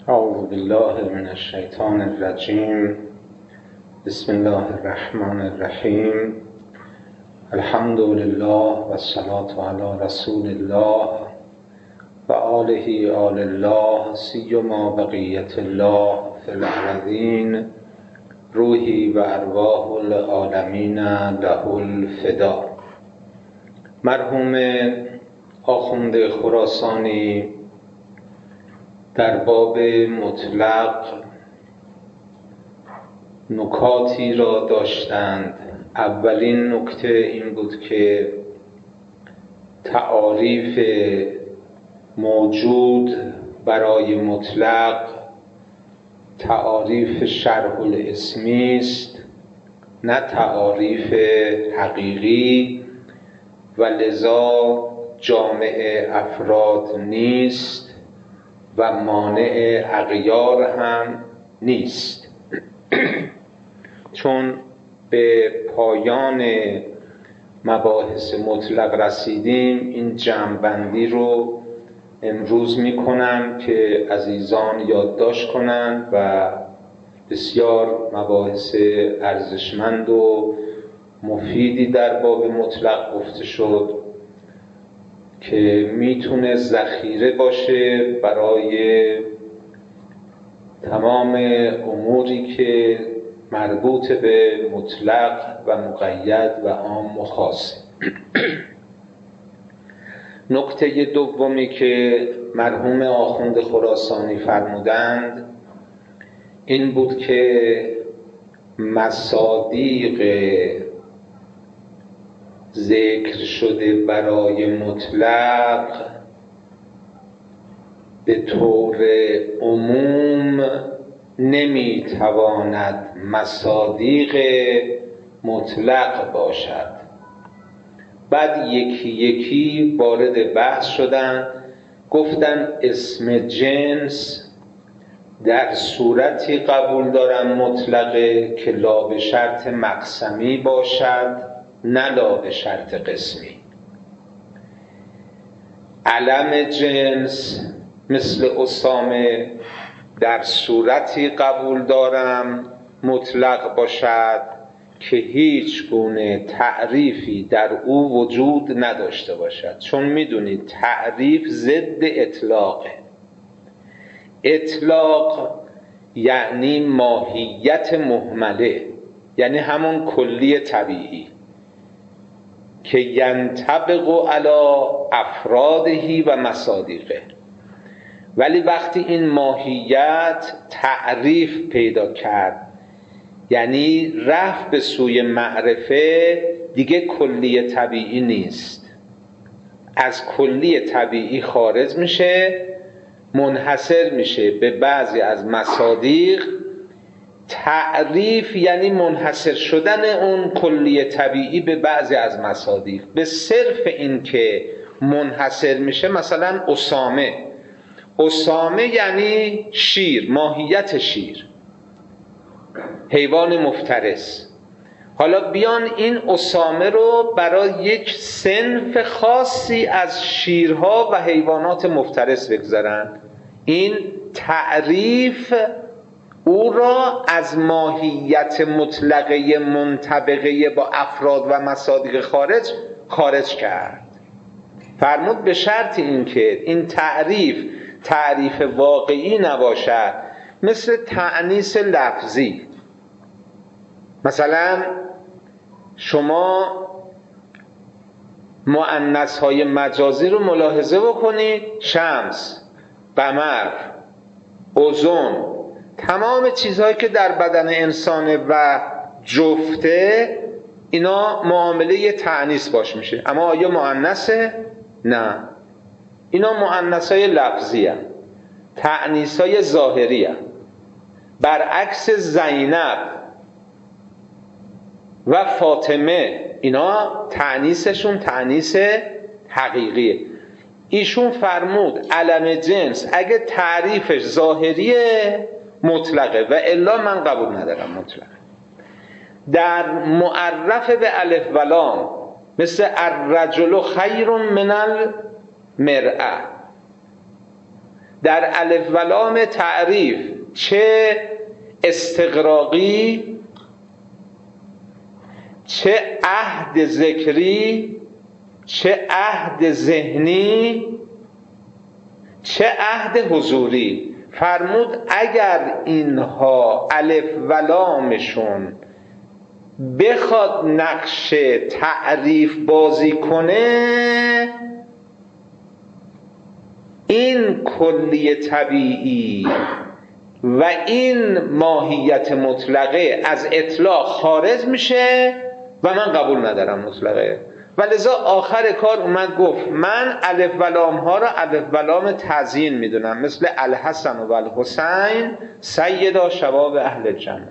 اعوذ بالله من الشیطان الرجیم. بسم الله الرحمن الرحیم. الحمد لله و الصلاة علی رسول الله و آله آل الله سیما بقیت الله فی الارضین روحی و ارواح العالمین له الفدا. مرحوم آخوند خراسانی در باب مطلق نکاتی را داشتند. اولین نکته این بود که تعاریف موجود برای مطلق تعاریف شرح الاسمی است، نه تعاریف حقیقی، و لذا جامع افراد نیست و مانع اغیار هم نیست. چون به پایان مباحث مطلق رسیدیم، این جمع‌بندی رو امروز میکنم که عزیزان یادداشت کنند و بسیار مباحث ارزشمند و مفیدی در باب مطلق گفته شد که میتونه ذخیره باشه برای تمام اموری که مربوط به مطلق و مقید و عام و خاص. نکته دومی که مرحوم آخوند خراسانی فرمودند این بود که مصادیق ذکر شده برای مطلق به طور عموم نمیتواند مصادیق مطلق باشد. بعد یکی یکی وارد بحث شدن، گفتن اسم جنس در صورتی قبول دارن مطلقه که لا به شرط مقسمی باشد نه لا به شرط قسمی. علم جنس مثل اسامه در صورتی قبول دارم مطلق باشد که هیچ گونه تعریفی در او وجود نداشته باشد. چون میدونید تعریف ضد اطلاقه. اطلاق یعنی ماهیت مهمله، یعنی همون کلی طبیعی که ینطبق علی افرادهی و مصادیقه. ولی وقتی این ماهیت تعریف پیدا کرد، یعنی رفت به سوی معرفه، دیگه کلی طبیعی نیست، از کلی طبیعی خارج میشه، منحصر میشه به بعضی از مصادیق. تعریف یعنی منحصر شدن اون کلی طبیعی به بعضی از مصادیق. به صرف این که منحصر میشه، مثلا اسامه یعنی شیر، ماهیت شیر، حیوان مفترس. حالا بیان این اسامه رو برای یک صنف خاصی از شیرها و حیوانات مفترس بگذارن، این تعریف او را از ماهیت مطلقه منطبقه با افراد و مصادیق خارج کرد. فرمود به شرط این که این تعریف واقعی نباشد، مثل تأنیث لفظی. مثلا شما مؤنث های مجازی رو ملاحظه بکنید، شمس، قمر، اوزون، تمام چیزهایی که در بدن انسانه و جفته، اینا معامله تأنیث باش میشه. اما آیا مؤنثه؟ نه، اینا مؤنثای لفظی هستند، تأنیثای ظاهری هستند. برعکس زینب و فاطمه، اینا تأنیثشون تأنیث حقیقیه. ایشون فرمود علم جنس اگه تعریفش ظاهریه مطلقه، و الا من قبول ندارم مطلقه. در معرف به الف و لام مثل الرجل خیر من المرأه، در الف و لام تعریف چه استغراقی، چه عهد ذکری، چه عهد ذهنی، چه عهد حضوری، فرمود اگر اینها الف و لامشون بخواد نقش تعریف بازی کنه، این کلی طبیعی و این ماهیت مطلقه از اطلاق خارج میشه و من قبول ندارم مطلقه. و لذا آخر کار اومد گفت من الف و لام ها را الف و لام تزیین میدونم، مثل الحسن و الحسین سیدا شباب اهل جنه.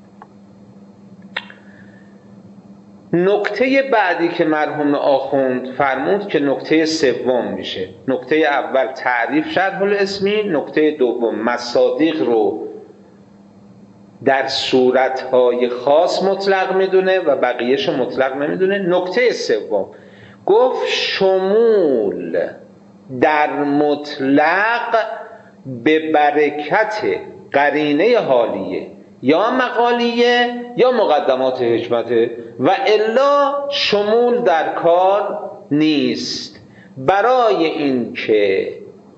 نکته بعدی که مرحوم آخوند فرمود که نکته سوم میشه. نکته اول تعریف شرح الاسمی، نکته دوم مصادیق رو در صورتهای خاص مطلق میدونه و بقیهش مطلق نمیدونه. نکته سوم گفت شمول در مطلق به برکت قرینه حالیه یا مقالیه یا مقدمات حکمته و الا شمول در کار نیست. برای این که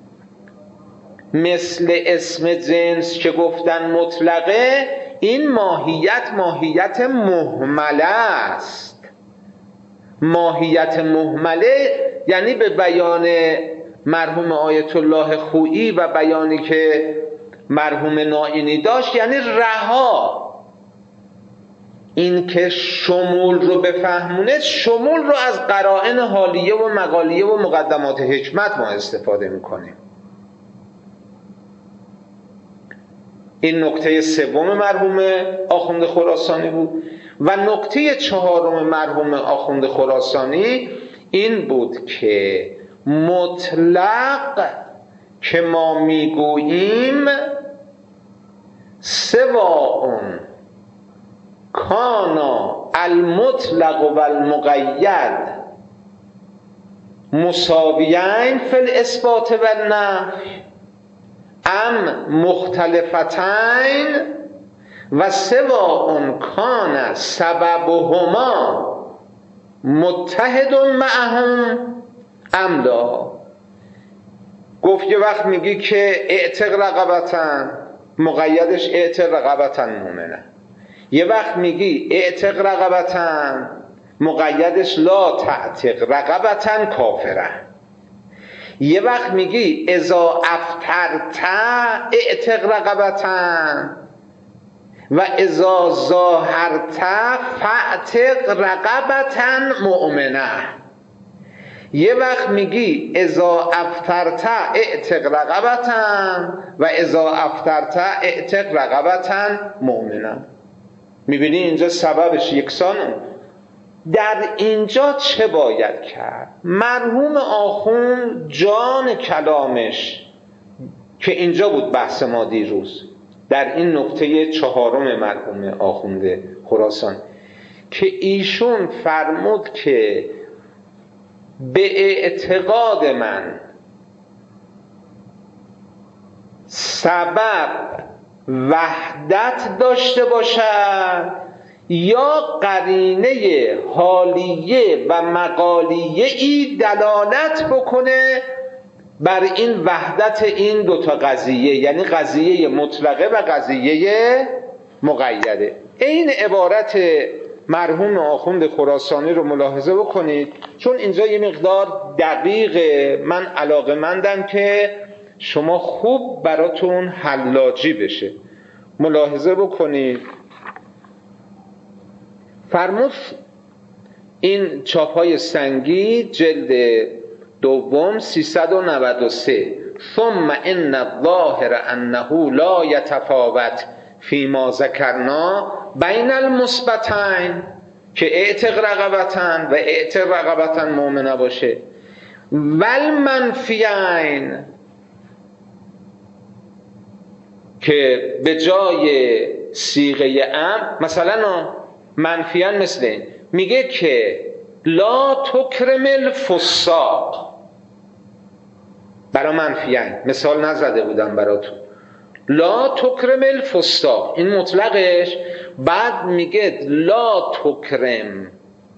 مثل اسم جنس که گفتن مطلقه، این ماهیت مهمله است. ماهیت مهمله یعنی به بیان مرحوم آیت الله خویی و بیانی که مرحوم نائینی داشت، یعنی رها. این که شمول رو بفهمونه، شمول رو از قرائن حالیه و مقالیه و مقدمات حکمت ما استفاده میکنیم. این نکته سوم مرحوم آخوند خراسانی بود. و نکته چهارم مرحوم آخوند خراسانی این بود که مطلق که ما میگوییم سواء کانا المطلق و المقید مساویین فی الاثبات و النفی ام مختلفتین و سواء کان سببهما متحد معهم ام لا. گفت یه وقت میگی که اعتق رقبتن، مقیدش اعتق رقبتن مؤمنه. یه وقت میگی اعتق رقبتن، مقیدش لا تعتق رقبتن کافره. یه وقت میگی اذا افطرت اعتق رقبتن و اذا ظاهرت فاعتق رقبتن مؤمنه. یه وقت میگی اذا افطرت اعتق رقبتن و اذا افطرت اعتق رقبتن مؤمنه. میبینی اینجا سببش یکسانه. در اینجا چه باید کرد؟ مرحوم آخوند جان کلامش که اینجا بود بحث ما دیروز در این نکته چهارم مرحوم آخوند خراسان، که ایشون فرمود که به اعتقاد من سبب وحدت داشته باشد یا قرینه حالیه و مقالیه ای دلالت بکنه بر این وحدت این دوتا قضیه، یعنی قضیه مطلقه و قضیه مقیده. این عبارت مرحوم آخوند خراسانی رو ملاحظه بکنید، چون اینجا یه مقدار دقیقه. من علاقه‌مندم که شما خوب براتون حلاجی بشه. ملاحظه بکنید. فرمود این چاپ‌های سنگی جلد دوم 393 ثم ان الظاهر انه لا یتفاوت فیما ذکرنا بین المثبتین که اعتق رقبتن و اعتق رقبتن مؤمنه باشه والمنفیین که به جای صیغه ام مثلا منفیان مثل این میگه که لا تکرم الفساق برای منفیین مثال نزده بودم براتون. لا تکرم الفساق این مطلقش، بعد میگه لا تکرم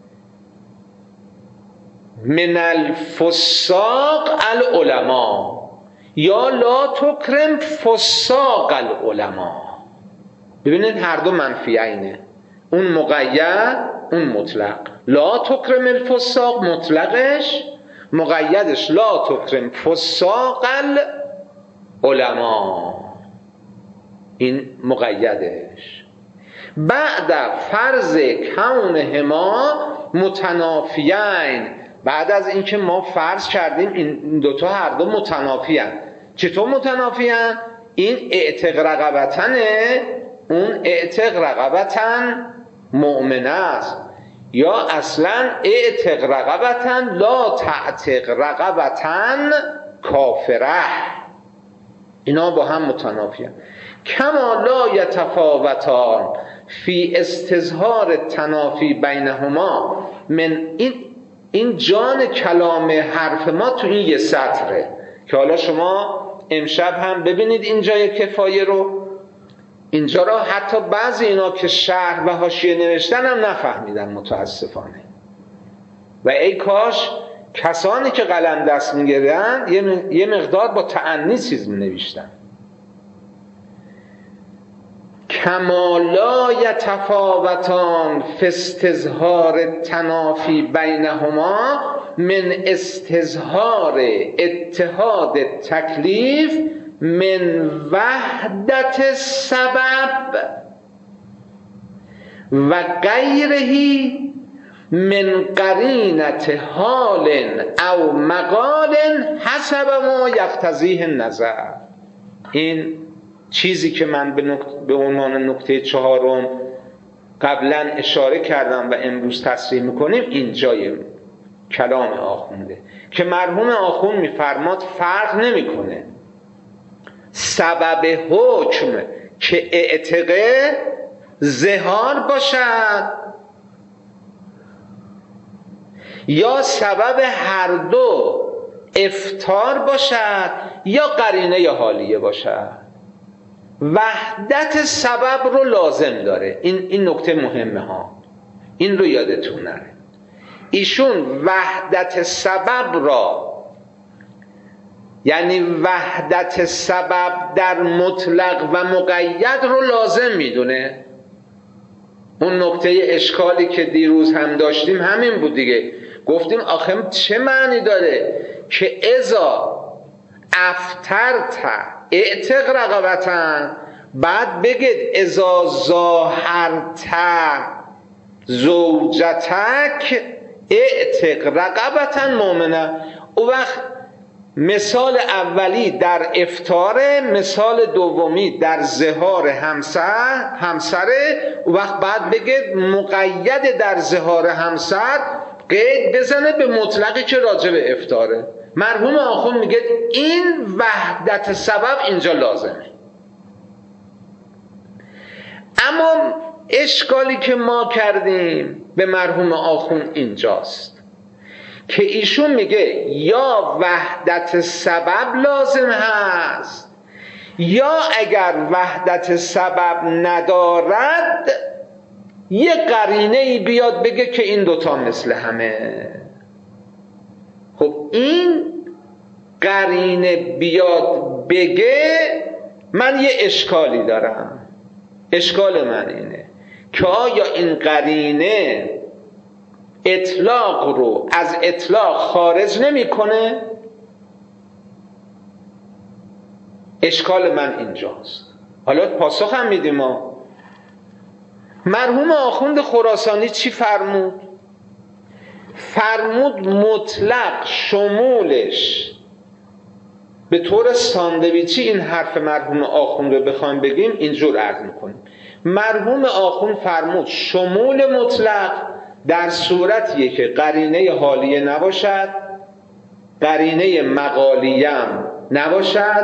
من الفساق العلماء یا لا تکرم فساق العلماء. ببینید هر دو منفیینه، اون مقید اون مطلق. لا تکرم الفساق مطلقش، مقیدش لا تکرم فساق العلماء این مقیدش. بعد فرض کونهما متنافیین، بعد از اینکه ما فرض کردیم این دوتا هر دو متنافیان. چطور متنافیان؟ این اعتق رقبتنه، اون اعتق رقبتن مؤمنه است، یا اصلا اعتق رقبتن لا تعتق رقبتن کافره. اینا با هم متنافیان. کما لا یتفاوتان فی استظهار تنافی بینهما من این جان کلام حرف ما تو این یه سطره که حالا شما امشب هم ببینید اینجای کفایه رو. اینجا را حتی بعضی اینا که شرح و حاشیه نوشتن هم نفهمیدن متاسفانه، و ای کاش کسانی که قلم دست میگیرن یه مقدار با تأنی چیز نوشتن. کما لا یتفاوتان فی استظهار تنافی بینهما من استظهار اتحاد تکلیف من وحدت سبب و غیرهی من قرینت حال او مقال حسب ما یقتضیه النظر. این چیزی که من به عنوان نکته چهارم قبلا اشاره کردم و امروز تصریح میکنیم اینجای کلام آخونده که مرحوم آخوند میفرماد فرق نمیکنه سبب حکم که اعتقه ظهار باشد یا سبب هر دو افطار باشد یا قرینه حالیه باشد. وحدت سبب رو لازم داره. این نکته مهمه ها، این رو یادتون نره. ایشون وحدت سبب را، یعنی وحدت سبب در مطلق و مقید رو لازم میدونه. اون نکته اشکالی که دیروز هم داشتیم همین بود دیگه. گفتیم آخه چه معنی داره که اذا افترت اعتق رقبتن بعد بگید اذا ظاهرت زوجتک اعتق رقبتن مؤمنه. او وقت مثال اولی در افطاره، مثال دومی در ظهار همسره. او وقت بعد بگید مقید در ظهار همسر قید بزنه به مطلقی که راجع به افطاره. مرحوم آخوند میگه این وحدت سبب اینجا لازمه. اما اشکالی که ما کردیم به مرحوم آخوند اینجاست که ایشون میگه یا وحدت سبب لازم هست یا اگر وحدت سبب ندارد یه قرینه ای بیاد بگه که این دوتا مثل همه. خب این قرینه بیاد بگه، من یه اشکالی دارم. اشکال من اینه که آیا این قرینه اطلاق رو از اطلاق خارج نمیکنه؟ اشکال من اینجاست. حالا پاسخ هم میدیم ما. مرحوم آخوند خراسانی چی فرمود؟ فرمود مطلق شمولش به طور ساندویچی. این حرف مرحوم آخوند رو بخوایم بگیم اینجور عرض میکنیم. مرحوم آخوند فرمود شمول مطلق در صورتیه که قرینه حالیه نباشد، قرینه مقالیه هم نباشد،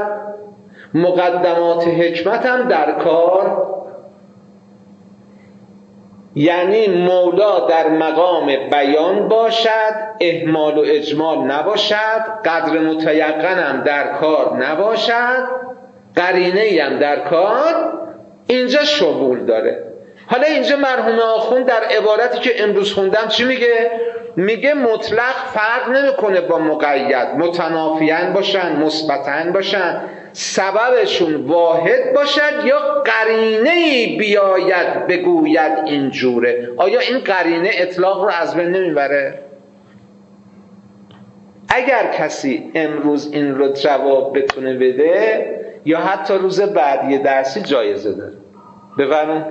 مقدمات حکمت هم در کار یعنی مولا در مقام بیان باشد، اهمال و اجمال نباشد، قدر متیقنم در کار نباشد، قرینه‌ای هم در کار، اینجا شمول داره. حالا اینجا مرحوم آخوند در عبارتی که امروز خوندم چی میگه؟ میگه مطلق فرق نمیکنه با مقید، متنافیان باشن، مثبتن باشن، سببشون واحد باشد یا قرینه‌ای بیاید بگوید اینجوره. آیا این قرینه اطلاق رو از بین نمیبره؟ اگر کسی امروز این رو جواب بتونه بده یا حتی روز بعدی درسی جایزه داره. بفرمایید.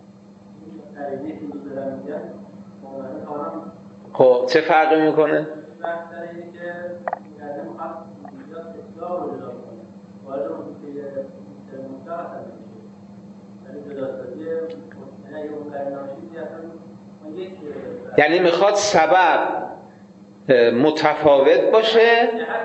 خب چه فرقی میکنه؟ یعنی میخواد سبب متفاوت باشه.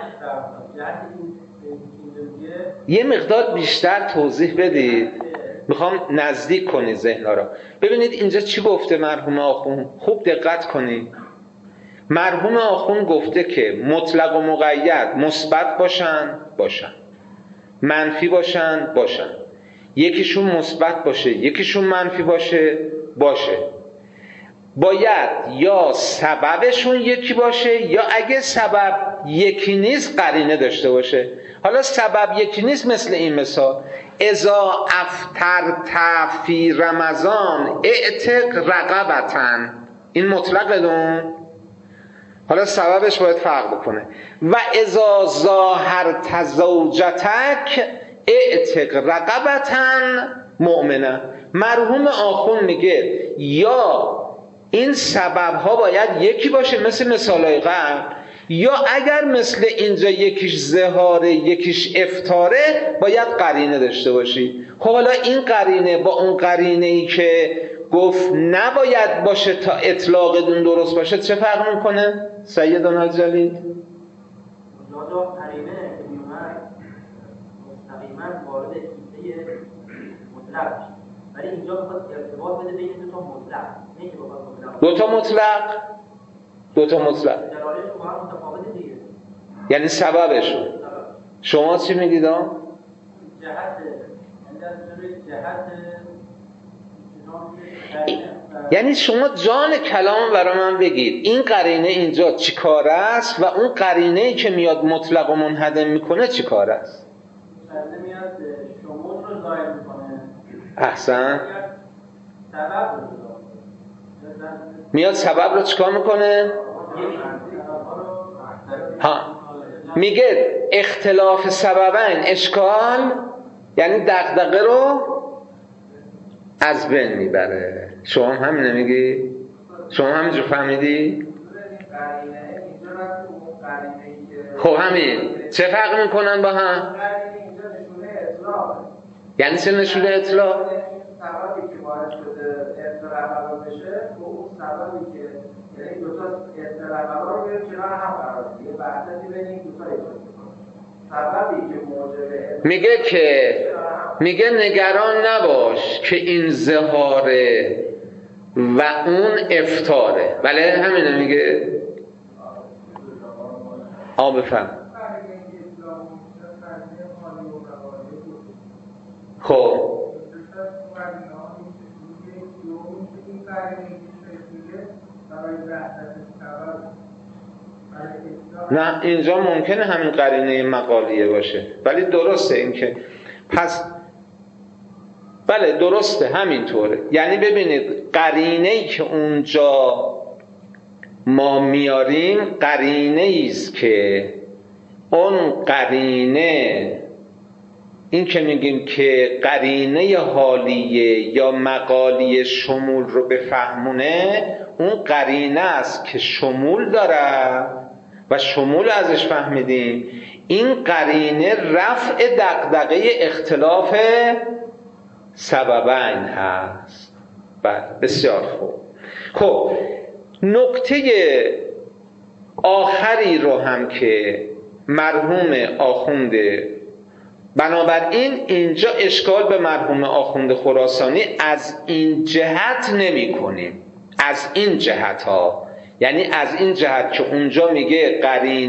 یه مقدار بیشتر توضیح بدید، میخوام نزدیک کنید ذهن‌ها را. ببینید اینجا چی گفته مرحوم آخوند، خوب دقت کنید. مرحوم آخوند گفته که مطلق و مقید مثبت باشن، منفی باشن، یکیشون مثبت باشه یکیشون منفی باشه. باید یا سببشون یکی باشه یا اگه سبب یکی نیست قرینه داشته باشه. حالا سبب یکی نیست مثل این مثال: اذا افطرت فی رمضان اعتق رقبتن. این مطلق دون. حالا سببش باید فرق بکنه. و اذا ظاهرت زوجتک اعتق رقبتن مؤمنه. مرحوم آخوند میگه یا این سبب ها باید یکی باشه مثل مثالای قبل، یا اگر مثل اینجا یکیش ظهاره یکیش افطاره باید قرینه داشته باشی. خب حالا این قرینه با اون قرینه ای که گفت نباید باشه تا اطلاق دون درست باشه چه فرق میکنه؟ سیدنا الجلیل قرینه که میومد مستقیما وارد کیسه مطلق، ولی اینجا بخواد ارتباط بده بین دو تا مطلق، نه که بخواد دو تا مطلق دلالتش با هم متفاوته دیگه. یعنی سببشون. شما چی میگید ها؟ یعنی شما جان کلام برای من بگید این قرینه اینجا چی کار است و اون قرینه‌ای که میاد مطلق و منهدم میکنه چی کار است؟ میاد شمول رو ظاهر میکنه. احسن. سبب رو میاد سبب رو چیکار میکنه؟ ها میگه اختلاف سببین اشکال، یعنی دغدغه رو از بین میبره. شما هم همین نمیگی؟ شما همینجور فهمیدی؟ خب همین چه فرق میکنن با هم؟ یعنی چه نشونه اطلاق؟ سببی که وارد شده اطلاق بشه و اون سببی که یعنی دو تا اطلاق رو بیاریم کنار هم قرار بده، یه وحدتی بین این دو تا ایجاد میکنه. سببی که موجب میگه نگران نباش که این ظهاره و اون افطاره. بله همینه میگه. بفهم. خب نه اینجا ممکنه همین قرینه مقالیه باشه، ولی درسته این که پس بله درسته همینطوره. یعنی ببینید قرینه‌ای که اونجا ما میاریم قرینه‌ای است که اون قرینه، این که میگیم که قرینه حالیه یا مقالی شمول رو بفهمونه، اون قرینه است که شمول داره و شمول ازش فهمیدیم. این قرینه رفع دغدغه اختلاف سببین هست. بله بسیار خوب. خب نکته آخری رو هم که مرحوم آخوند بنابراین اینجا اشکال به مرحوم آخوند خراسانی از این جهت نمی کنیم، از این جهت ها، یعنی از این جهت که اونجا میگه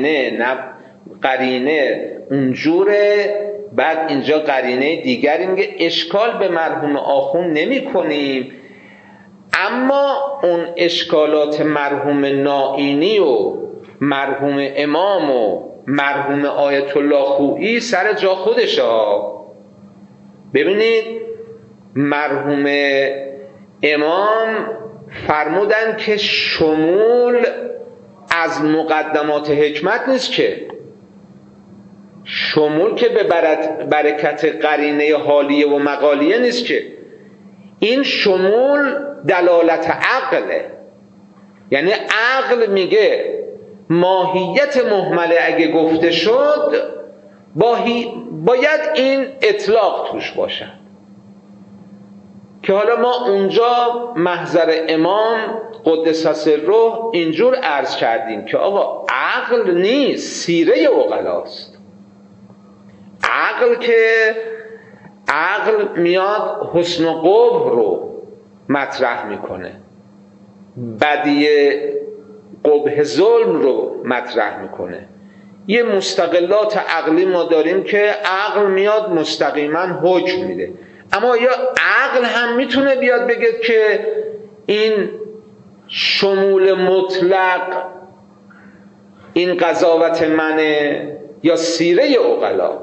قرینه اونجوره، بعد اینجا قرینه دیگری میگه، اشکال به مرحوم آخوند نمی کنیم. اما اون اشکالات مرحوم نائینی و مرحوم امام و مرحوم آیت الله خویی سر جا خودشه ها. ببینید مرحوم امام فرمودن که شمول از مقدمات حکمت نیست، که شمول که به برکت قرینه حالیه و مقالیه نیست، که این شمول دلالت عقله. یعنی عقل میگه ماهیت مهمله اگه گفته شد باید این اطلاق توش باشد، که حالا ما اونجا محضر امام قدس سره اینجور عرض کردیم که آقا عقل نیست، سیره عقلاست. عقل میاد حسن و قبح رو مطرح میکنه، بدی قبح ظلم رو مطرح میکنه. یه مستقلات عقلی ما داریم که عقل میاد مستقیما حکم میده، اما یا عقل هم میتونه بیاد بگه که این شمول مطلق این قضاوت منه یا سیره عقلا.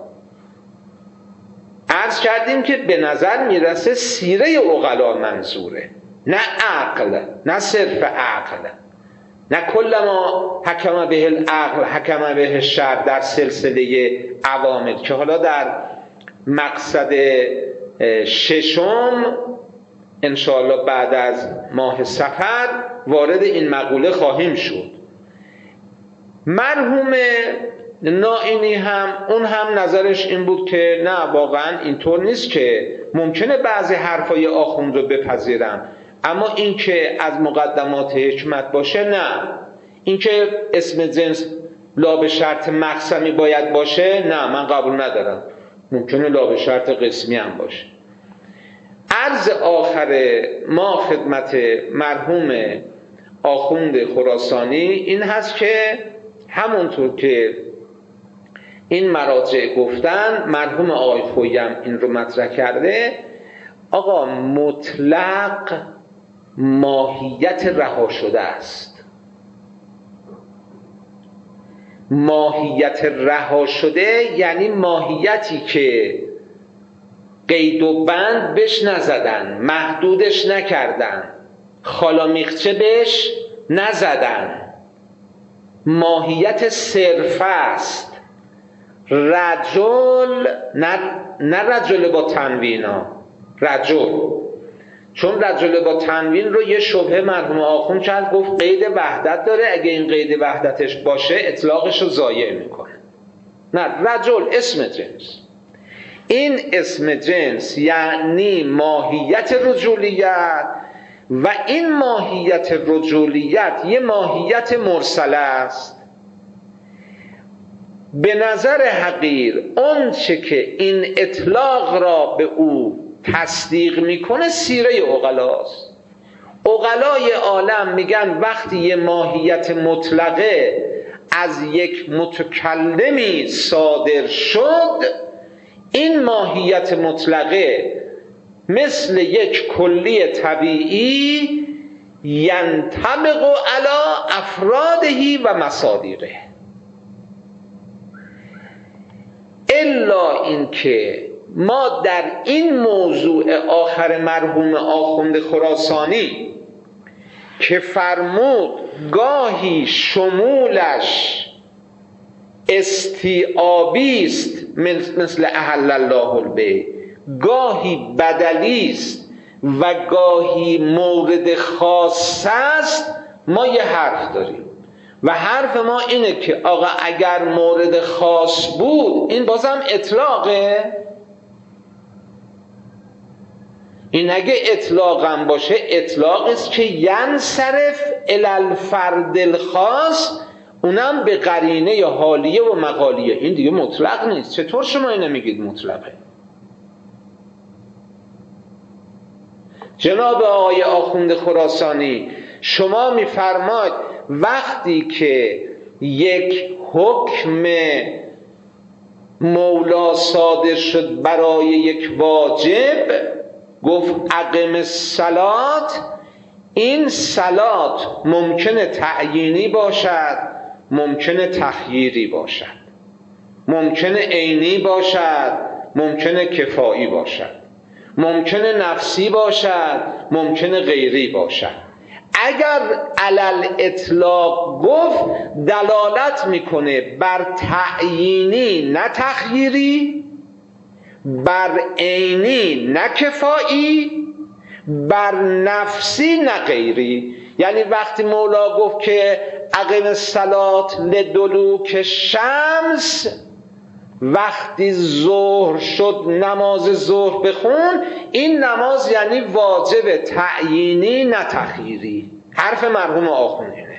عرض کردیم که به نظر میرسه سیره عقلا منظوره، نه عقل، نه صرف عقل، نه کل ما حکم به العقل حکم به الشرع در سلسله عوامل، که حالا در مقصد ششم انشاءالله بعد از ماه صفر وارد این مقوله خواهیم شد. مرحوم نائینی اون هم نظرش این بود که نه، واقعا اینطور نیست، که ممکنه بعضی حرفای آخوند رو بپذیرم، اما این که از مقدمات حکمت باشه نه، این که اسم جنس لا به شرط مقسمی باید باشه نه، من قبول ندارم، ممکنه لا به شرط قسمی هم باشه. عرض آخر ما خدمت مرحوم آخوند خراسانی این هست که همونطور که این مراجع گفتن، مرحوم آقای خویی هم این رو مطرح کرده، آقا مطلق ماهیت رها شده است. ماهیت رها شده یعنی ماهیتی که قید و بند بهش نزدن، محدودش نکردن، خالامیخچه بهش نزدن، ماهیت صرفه است. رجل نه رجل با تنوینا، رجل، چون رجل با تنوین رو یه شبهه مرحوم آخوند کرد، گفت قید وحدت داره، اگه این قید وحدتش باشه اطلاقش رو ضایع میکنه. نه، رجل اسم جنس. این اسم جنس یعنی ماهیت رجولیت، و این ماهیت رجولیت یه ماهیت مرسله است. به نظر حقیر اون چه که این اطلاق را به او تصدیق میکنه سیره عقلاست. عقلای عالم میگن وقتی یه ماهیت مطلقه از یک متکلمی صادر شد، این ماهیت مطلقه مثل یک کلی طبیعی ینطبق علی افرادهی و مصادیره، الا اینکه ما در این موضوع آخر مرحوم آخوند خراسانی که فرمود گاهی شمولش استیعابی است مثل احل الله البیع، گاهی بدلی است و گاهی مورد خاص است، ما یه حرف داریم و حرف ما اینه که آقا اگر مورد خاص بود این بازم اطلاقه. این اگه اطلاقم باشه اطلاق است که ینصرف الی الفرد الخاص، اونم به قرینه یا حالیه و مقالیه. این دیگه مطلق نیست. چطور شما اینو میگید مطلقه؟ جناب آقای آخوند خراسانی، شما میفرماید وقتی که یک حکم مولا صادر شد برای یک واجب، گفت اقم الصلات، این صلات ممکنه تعیینی باشد، ممکنه تخییری باشد، ممکنه عینی باشد، ممکنه کفایی باشد، ممکنه نفسی باشد، ممکنه غیری باشد. اگر علل اطلاق گفت دلالت میکنه بر تعیینی نه تخییری، بر عینی نه کفایی، بر نفسی نه غیری. یعنی وقتی مولا گفت که اقیم الصلات لدلوک شمس، وقتی ظهر شد نماز ظهر بخون، این نماز یعنی واجب تعیینی نه تخییری. حرف مرحوم آخوندینه.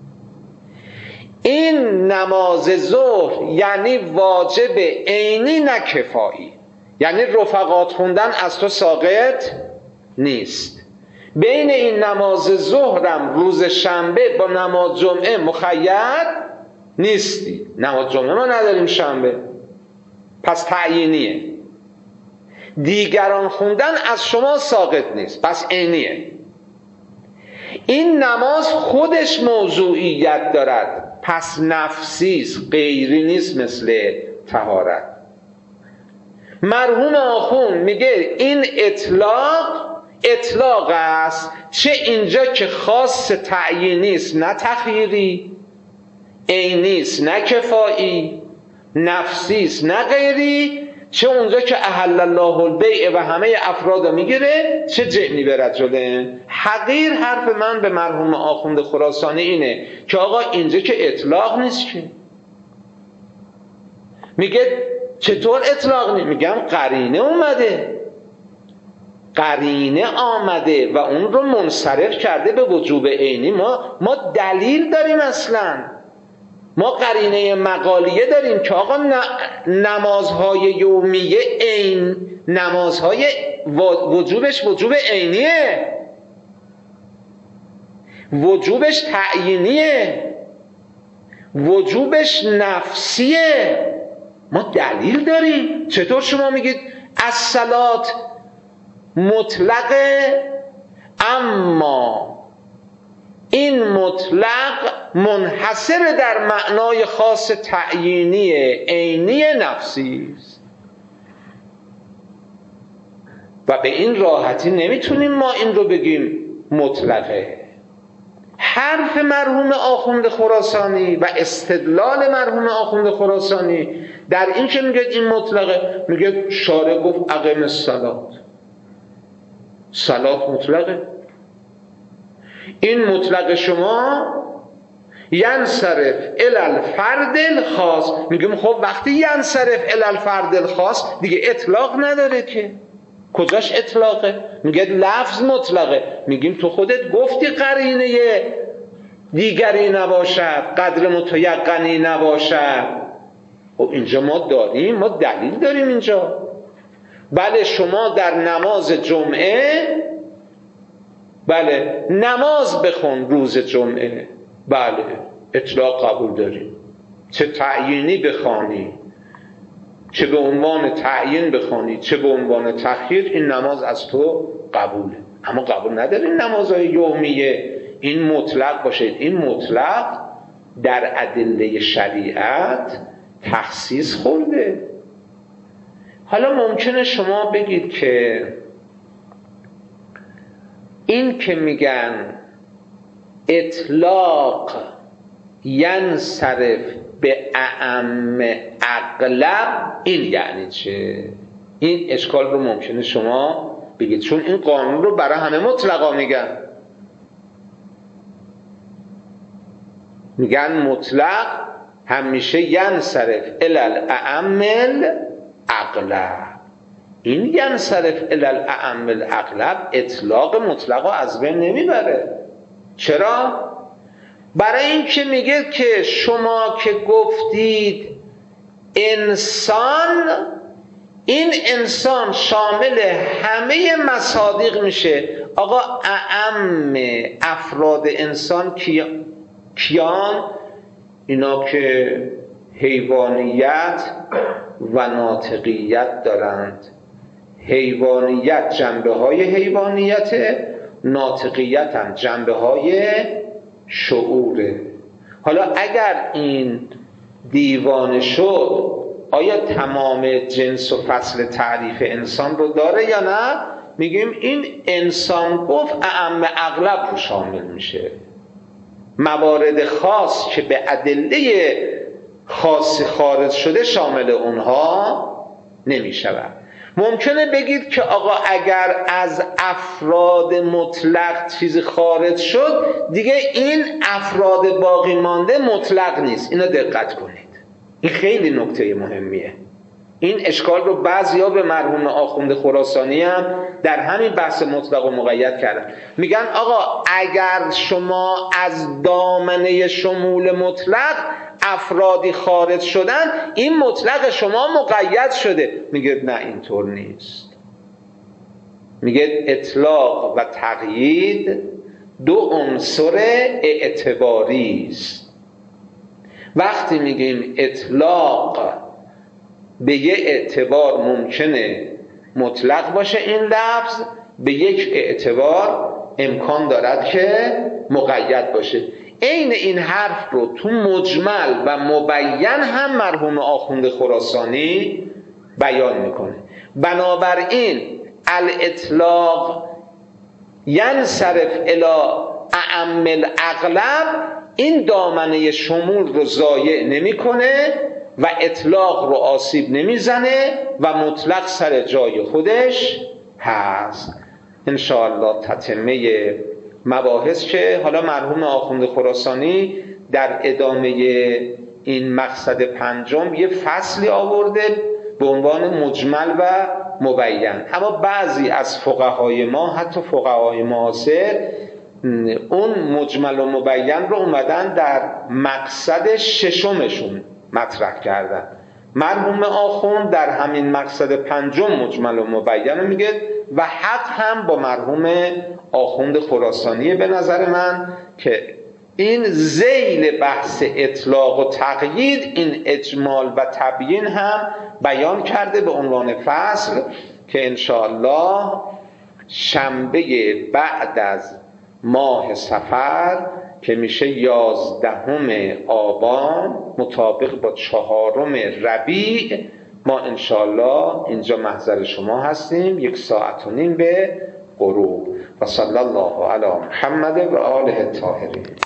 این نماز ظهر یعنی واجب عینی نه کفایی، یعنی رفقات خوندن از تو ساقط نیست. بین این نماز ظهرم روز شنبه با نماز جمعه مخید نیستی. نماز جمعه ما نداریم شنبه، پس تعیینیه. دیگران خوندن از شما ساقط نیست، پس عینیه. این نماز خودش موضوعیت دارد، پس نفسیست، غیری نیست مثل طهارت. مرحوم آخوند میگه این اطلاق است، چه اینجا که خاص تعیینی است نه تخییری، عینی است نه کفایی، نفسی است نه غیری، چه اونجا که احل الله البیع و همه افراد میگیره، چه جعنی به رجله. حقیر حرف من به مرحوم آخوند خراسانی اینه که آقا اینجا که اطلاق نیست که. میگه چطور اطلاق نیست؟ میگم قرینه اومده، قرینه آمده و اون رو منصرف کرده به وجوب عینی. ما دلیل داریم، اصلا ما قرینه مقالیه داریم که آقا نمازهای یومیه عین، نمازهای وجوبش وجوب عینیه، وجوبش تعیینیه، وجوبش نفسیه. ما دلیل داریم. چطور شما میگید الصلات مطلقه، اما این مطلق منحصر در معنای خاص تعیینی عینی نفسی است و به این راحتی نمیتونیم ما این رو بگیم مطلقه. حرف مرحوم آخوند خراسانی و استدلال مرحوم آخوند خراسانی در این که میگه این مطلقه، میگه شارع گفت اقیم الصلات، صلات مطلقه. این مطلق شما ینصرف الی الفرد الخاص. میگم خب وقتی ینصرف الی الفرد الخاص دیگه اطلاق نداره که. کجاش اطلاقه؟ میگه لفظ مطلقه. میگیم تو خودت گفتی قرینه دیگری نباشد، قدر متیقنی نباشد. خب اینجا ما داریم، ما دلیل داریم اینجا. بله شما در نماز جمعه، بله نماز بخون روز جمعه، بله اطلاق قبول داریم. چه تعیینی بخوانی، چه به عنوان تعیین بخوانی، چه به عنوان تخییر، این نماز از تو قبوله. اما قبول نداریم نمازهای یومیه این مطلق باشه. این مطلق در ادله شریعت تخصیص خورده. حالا ممکنه شما بگید که این که میگن اطلاق ینصرف به اعم اغلب، این یعنی چه؟ این اشکال رو ممکنه شما بگید، چون این قانون رو برای همه مطلقا میگن مطلق همیشه ینصرف الی الاعم الاغلب. این ینصرف الی الاعم الاغلب اطلاق مطلقا از بین نمیبره. چرا؟ برای این که میگه که شما که گفتید انسان، این انسان شامل همه مصادیق میشه. آقا اعم افراد انسان کیان؟ اینا که حیوانیت و ناطقیت دارند. حیوانیت جنبه های حیوانیت، ناطقیت هم جنبه های شعوره. حالا اگر این دیوانه شد، آیا تمام جنس و فصل تعریف انسان رو داره یا نه؟ میگیم این انسان گفت اعم اغلب رو شامل میشه. موارد خاص که به ادله خاص خارج شده شامل اونها نمیشود. ممکنه بگید که آقا اگر از افراد مطلق چیزی خارج شد، دیگه این افراد باقی مانده مطلق نیست. اینا دقت کنید، این خیلی نکته مهمیه. این اشکال رو بعضیا به مرحوم آخوند خراسانی هم در همین بحث مطلق و مقید کردن. میگن آقا اگر شما از دامنه شمول مطلق افرادی خارج شدن، این مطلق شما مقید شده. میگه نه، اینطور نیست. میگه اطلاق و تقیید دو عنصر اعتباری است. وقتی میگیم اطلاق به یه اعتبار ممکنه مطلق باشه این لفظ، به یک اعتبار امکان دارد که مقید باشه. عین این حرف رو تو مجمل و مبین هم مرحوم آخوند خراسانی بیان میکنه. بنابراین الاطلاق ینصرف الی اعم الاغلب، این دامنه شمول رو ضایع نمیکنه و اطلاق رو آسیب نمیزنه و مطلق سر جای خودش هست. انشاءالله تتمه مباحث که حالا مرحوم آخوند خراسانی در ادامه این مقصد پنجم یه فصلی آورده به عنوان مجمل و مبین. اما بعضی از فقهای ما، حتی فقهای معاصر، اون مجمل و مبین رو اومدن در مقصد ششمشون مطرح کردن. مرحوم آخوند در همین مقصد پنجم مجمل و مبین میگه و حق هم با مرحوم آخوند خراسانی به نظر من که این ذیل بحث اطلاق و تقیید، این اجمال و تبیین هم بیان کرده به عنوان فصل که انشاءالله شنبه بعد از ماه صفر که میشه 11 آبان مطابق با 4 ربیع ما انشاءالله اینجا محضر شما هستیم 1.5 ساعت به غروب. و صلی الله علی محمد و آله الطاهرین.